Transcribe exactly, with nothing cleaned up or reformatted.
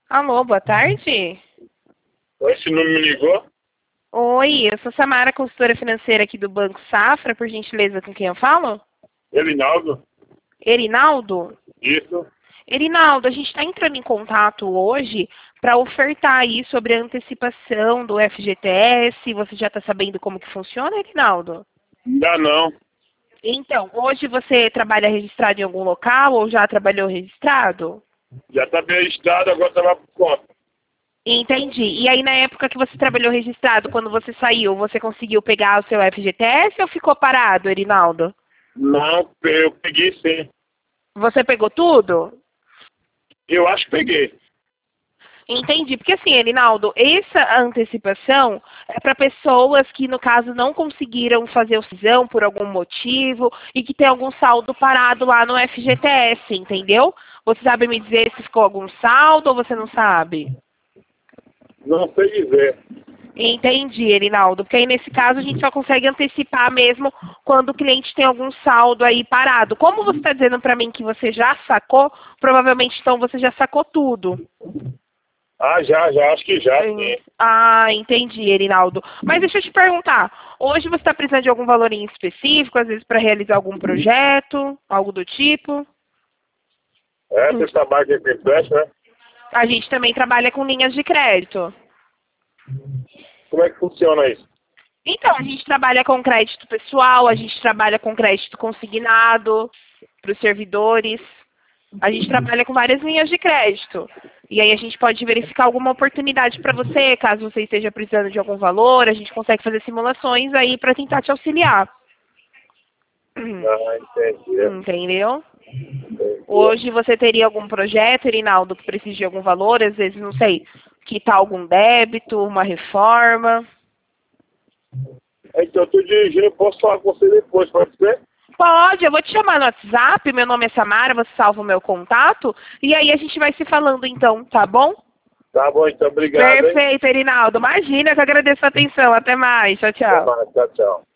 Alô, boa tarde. Esse número me ligou? Oi, eu sou Samara, consultora financeira aqui do Banco Safra, por gentileza, com quem eu falo? Elinaldo? Erinaldo? Isso. Erinaldo, a gente está entrando em contato hoje para ofertar aí sobre a antecipação do F G T S. Você já está sabendo como que funciona, Erinaldo? Ainda não. Então, hoje você trabalha registrado em algum local ou já trabalhou registrado? Já está bem registrado, agora estava por conta. Entendi. E aí, na época que você trabalhou registrado, quando você saiu, você conseguiu pegar o seu F G T S ou ficou parado, Erinaldo? Não, eu peguei sim. Você pegou tudo? Eu acho que peguei. Entendi, porque assim, Erinaldo, essa antecipação é para pessoas que, no caso, não conseguiram fazer o cisão por algum motivo e que tem algum saldo parado lá no F G T S, entendeu? Você sabe me dizer se ficou algum saldo ou você não sabe? Não sei dizer. Entendi, Erinaldo, porque aí nesse caso a gente só consegue antecipar mesmo quando o cliente tem algum saldo aí parado. Como você está dizendo para mim que você já sacou, provavelmente então você já sacou tudo. Ah, já, já, acho que já, sim. Ah, entendi, Erinaldo. Mas deixa eu te perguntar, hoje você está precisando de algum valor em específico, às vezes para realizar algum projeto, algo do tipo? É, você trabalha aqui com empréstimo, né? A gente também trabalha com linhas de crédito. Como é que funciona isso? Então, a gente trabalha com crédito pessoal, a gente trabalha com crédito consignado para os servidores. A gente trabalha com várias linhas de crédito. E aí a gente pode verificar alguma oportunidade para você, caso você esteja precisando de algum valor, a gente consegue fazer simulações aí para tentar te auxiliar. Ah, entendi. Entendeu? Entendi. Hoje você teria algum projeto, Erinaldo, que precise de algum valor, às vezes, não sei, quitar algum débito, uma reforma. Então, eu estou dirigindo, eu posso falar com você depois, pode ser? Pode, eu vou te chamar no WhatsApp, meu nome é Samara, você salva o meu contato, e aí a gente vai se falando então, tá bom? Tá bom, então, obrigado, hein? Perfeito, Erinaldo. Imagina, que eu agradeço a atenção. Até mais. Tchau, Até tchau. mais, tchau, tchau.